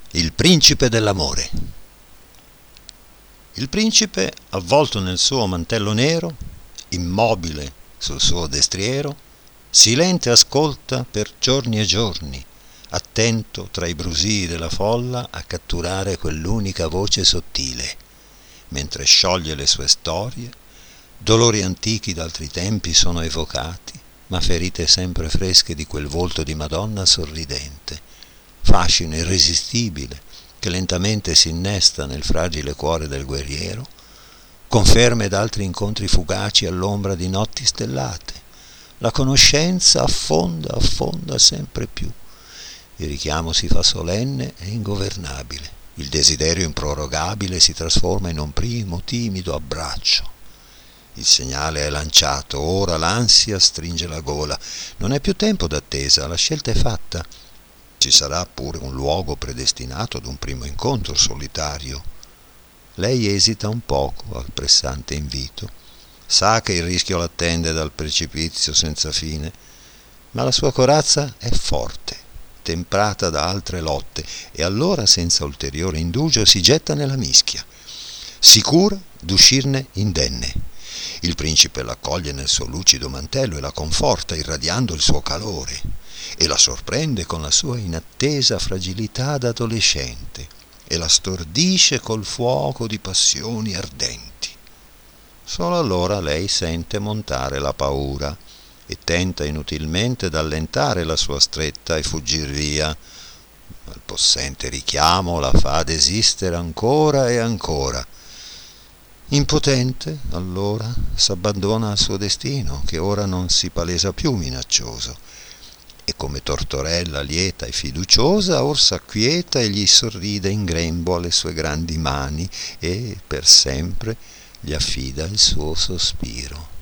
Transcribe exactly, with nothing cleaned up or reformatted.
Il principe dell'amore. Il principe, avvolto nel suo mantello nero, immobile sul suo destriero, silente ascolta per giorni e giorni, attento tra i brusii della folla a catturare quell'unica voce sottile, mentre scioglie le sue storie. Dolori antichi d'altri tempi sono evocati, ma ferite sempre fresche di quel volto di Madonna sorridente, fascino irresistibile che lentamente si innesta nel fragile cuore del guerriero, conferme d'altri incontri fugaci all'ombra di notti stellate. La conoscenza affonda, affonda sempre più. Il richiamo si fa solenne e ingovernabile. Il desiderio improrogabile si trasforma in un primo timido abbraccio. Il segnale è lanciato, ora l'ansia stringe la gola. Non è più tempo d'attesa, la scelta è fatta. Ci sarà pure un luogo predestinato ad un primo incontro solitario. Lei esita un poco al pressante invito. Sa che il rischio l'attende dal precipizio senza fine, ma la sua corazza è forte, temprata da altre lotte, e allora senza ulteriore indugio si getta nella mischia, sicura d'uscirne indenne. Il principe l'accoglie nel suo lucido mantello e la conforta irradiando il suo calore, e la sorprende con la sua inattesa fragilità d'adolescente e la stordisce col fuoco di passioni ardenti. Solo allora lei sente montare la paura e tenta inutilmente d'allentare la sua stretta e fuggir via, ma il possente richiamo la fa desistere ancora e ancora. Impotente, allora, s'abbandona al suo destino, che ora non si palesa più minaccioso, e come tortorella lieta e fiduciosa or s'acquieta e gli sorride in grembo alle sue grandi mani e, per sempre, gli affida il suo sospiro.